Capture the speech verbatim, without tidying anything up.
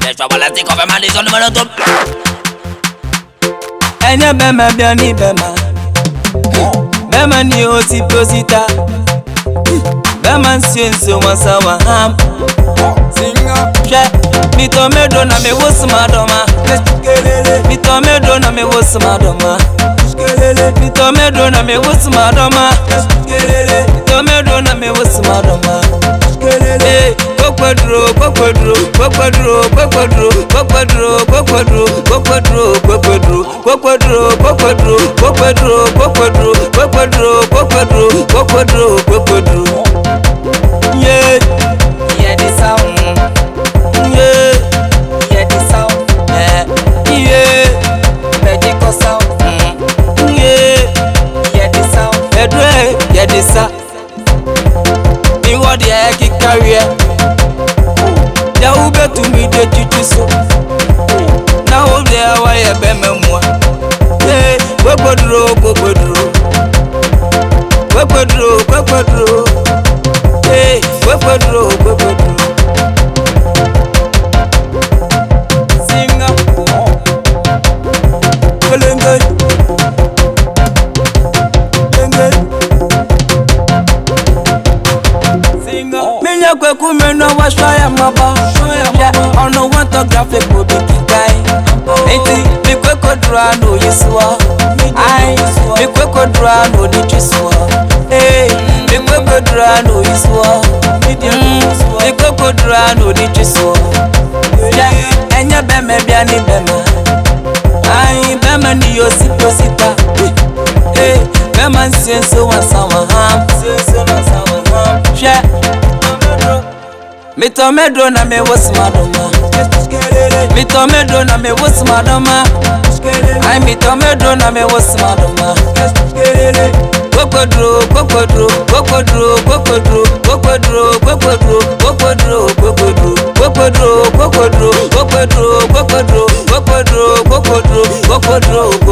Les choix voilà c'est qu'on fait mal les zones monotone. Enya bema bien ni bema. Bema ni oti posita. Bema nsienso masawa ham. Singa. She mi to me do na me wosu madoma. Mi to me do na me wosu madoma. Mi to me do na me wosu madoma. Mi to me do na me wosu madoma. Hey, Kokwadro, Kokwadro, Kokwadro, Kokwadro, Kokwadro, Kokwadro, Kokwadro, Kokwadro, Kokwadro, Kokwadro, Kokwadro, Kokwadro, Kokwadro, Kokwadro, Kokwadro, Kokwadro. Yeah, Yeah, the sound. yeah, Yeah, the sound. yeah, yeah, Medical sound. yeah. Yeah, the sound. Edre, yeah, this sa. Me what the heck it career. Ya ube to me the chichi so. Now ube there why you be me moi. Hey, Kokwadro, Kokwadro, Kokwadro, Kokwadro. Hey, Kokwadro, Kokwadro. Singapore, Kalenga, Kalenga. Minya kweku meno wa shoya maba. Yeah, on no one to graphic will be kikai. Eti mi kweko dra no yiswa. Ai, mi kweko dra no di chiswa. Hey, mi kweko dra no yiswa. Mi kweko dra no di chiswa. Yeah, enya beme bia ni bema. Ai, bema ni yosi posita. Hey, bema nsienso wa sawa ham. Nsienso wa sawa ham. Yeah. Me to me do na me was madoma. Me to me do na me was madoma. I me to me do na me was madoma. Kokwadro, Kokwadro, Kokwadro, Kokwadro, Kokwadro, Kokwadro, Kokwadro, Kokwadro, Kokwadro, Kokwadro, Kokwadro, Kokwadro, Kokwadro, Kokwadro, Kokwadro,